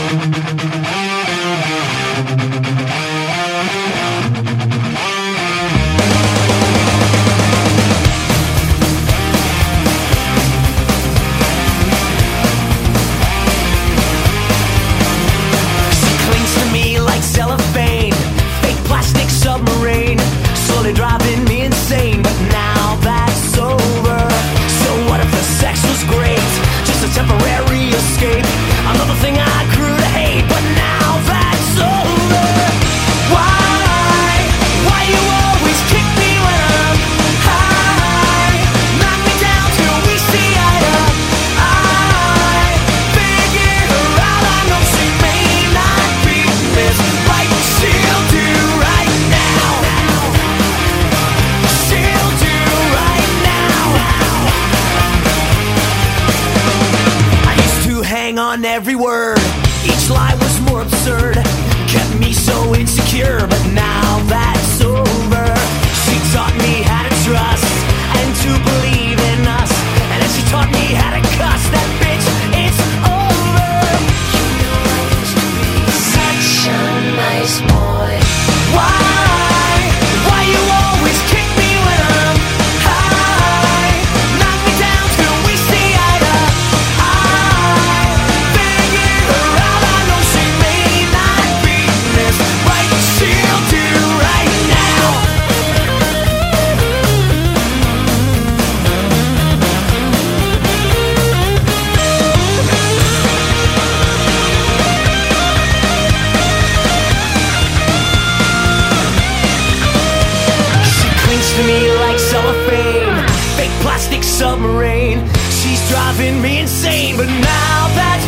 Cellophane, fake plastic submarine, slowly driving me insane. But now that's over. So what if the sex was great? Just a temporary escape. Another thing I grew to hate. But now that's over. Why you always kick me when I'm high? Knock me down till we see eye to eye. Figure her out, I know she may not be missed. She'll do right now. She'll do right now. I used to hang on every word. Each lie was more absurd. Kept me so insecure. But now that's over. She taught me how to trust and to believe in us. And then she taught me how to cuss. That bitch, it's over. You know I used to be such a nice boy. Why you always kick me when I'm high? Knock me down till we see eye to eye. Figure her out, I know she may not be missed. Right, she'll do right now. To me like cellophane, fake plastic submarine. She's driving me insane, but now that